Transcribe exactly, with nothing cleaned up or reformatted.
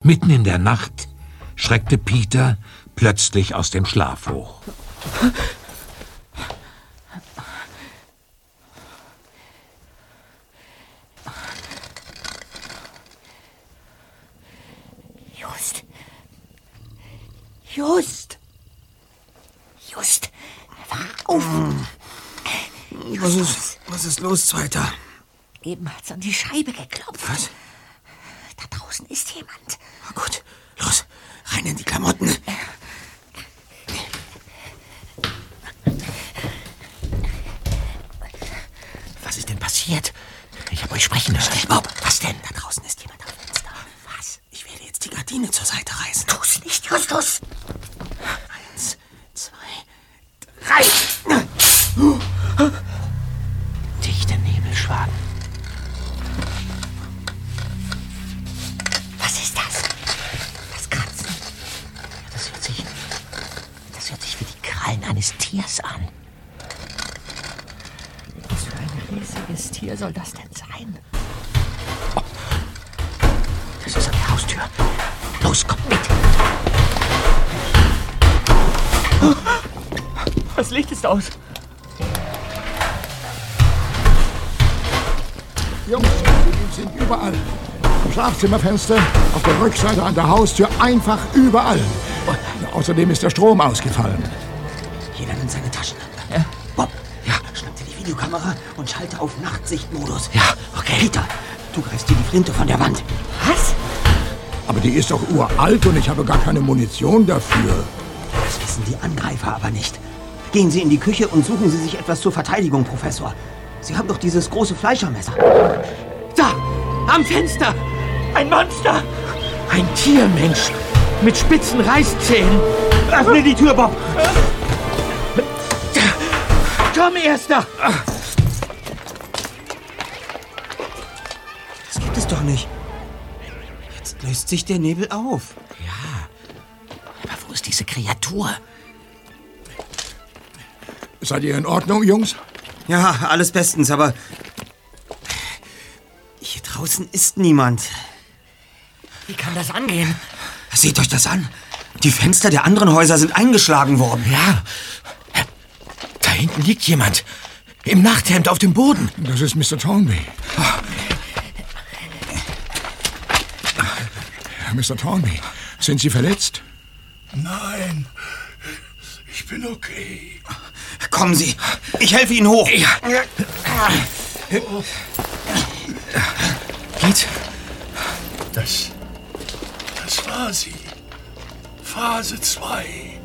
Mitten in der Nacht schreckte Peter plötzlich aus dem Schlaf hoch. Just. Just. Just. Wach auf. Was ist, was ist los, Zweiter? Eben hat's an die Scheibe geklopft. Was? Da draußen ist jemand. Gut, los, rein in die Klamotten. Was ist denn passiert? Ich habe euch sprechen hören. Still, Bob. Was denn? Da draußen ist jemand am Fenster. Was? Ich werde jetzt die Gardine zur Seite reißen. Tu's nicht, Justus. Eins, zwei, drei. Dichte Nebelschwaden. Was ist das? Das Kratzen. Ja, das hört sich... Das hört sich wie die Krallen eines Tiers an. Was für ein riesiges Tier soll das denn sein? Oh. Das ist an der Haustür. Los, kommt mit. Das Licht ist aus. Jungs, die sind überall. Am Schlafzimmerfenster, auf der Rückseite an der Haustür, einfach überall. Und außerdem ist der Strom ausgefallen. Jeder nimmt seine Taschenlampe. Ja. Bob, ja, schnapp dir die Videokamera und schalte auf Nachtsichtmodus. Ja, okay. Peter, du greifst dir die Flinte von der Wand. Was? Aber die ist doch uralt und ich habe gar keine Munition dafür. Das wissen die Angreifer aber nicht. Gehen Sie in die Küche und suchen Sie sich etwas zur Verteidigung, Professor. Sie haben doch dieses große Fleischermesser. Da! Am Fenster! Ein Monster! Ein Tiermensch mit spitzen Reißzähnen. Öffne die Tür, Bob. Komm, Erster! Das gibt es doch nicht. Jetzt löst sich der Nebel auf. Ja, aber wo ist diese Kreatur? Seid ihr in Ordnung, Jungs? Ja, alles bestens, aber... Hier draußen ist niemand. Wie kann das angehen? Seht euch das an. Die Fenster der anderen Häuser sind eingeschlagen worden. Ja, da hinten liegt jemand. Im Nachthemd auf dem Boden. Das ist Mister Thornby. Mister Thornby, sind Sie verletzt? Nein, ich bin okay. Kommen Sie, ich helfe Ihnen hoch. Ja. Geht? Das, das war sie. Phase zwei.